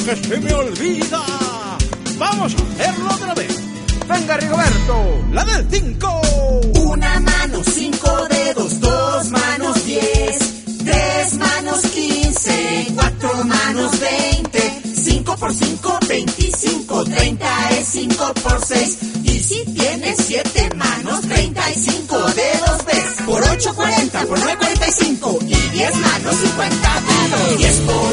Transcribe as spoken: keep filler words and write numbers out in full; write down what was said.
que se me olvida. Vamos a hacerlo otra vez. Venga, Rigoberto. La del cinco. Una mano, cinco dedos, dos manos, diez. Tres manos, quince. Cuatro manos, veinte. Cinco por cinco, veinticinco. Treinta es cinco por seis. Y si tienes siete manos, treinta y cinco dedos ves. Por ocho, cuarenta. Por nueve, cuarenta y cinco. Y diez manos, cincuenta dedos. Diez por